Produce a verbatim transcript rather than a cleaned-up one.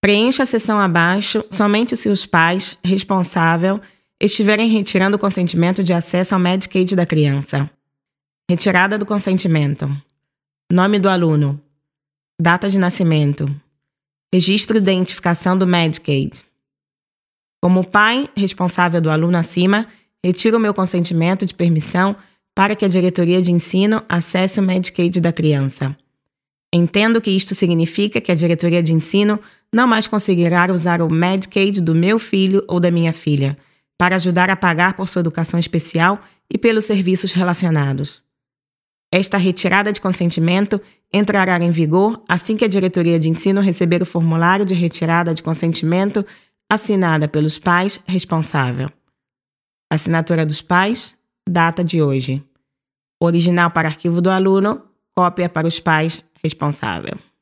Preencha a seção abaixo somente se os pais responsáveis estiverem retirando o consentimento de acesso ao Medicaid da criança. Retirada do consentimento. Nome do aluno. Data de nascimento. Registro de identificação do Medicaid. Como pai responsável do aluno acima, retiro o meu consentimento de permissão para que a diretoria de ensino acesse o Medicaid da criança. Entendo que isto significa que a diretoria de ensino não mais conseguirá usar o Medicaid do meu filho ou da minha filha para ajudar a pagar por sua educação especial e pelos serviços relacionados. Esta retirada de consentimento entrará em vigor assim que a diretoria de ensino receber o formulário de retirada de consentimento assinada pelos pais responsável. Assinatura dos pais, data de hoje. Original para arquivo do aluno, cópia para os pais responsável.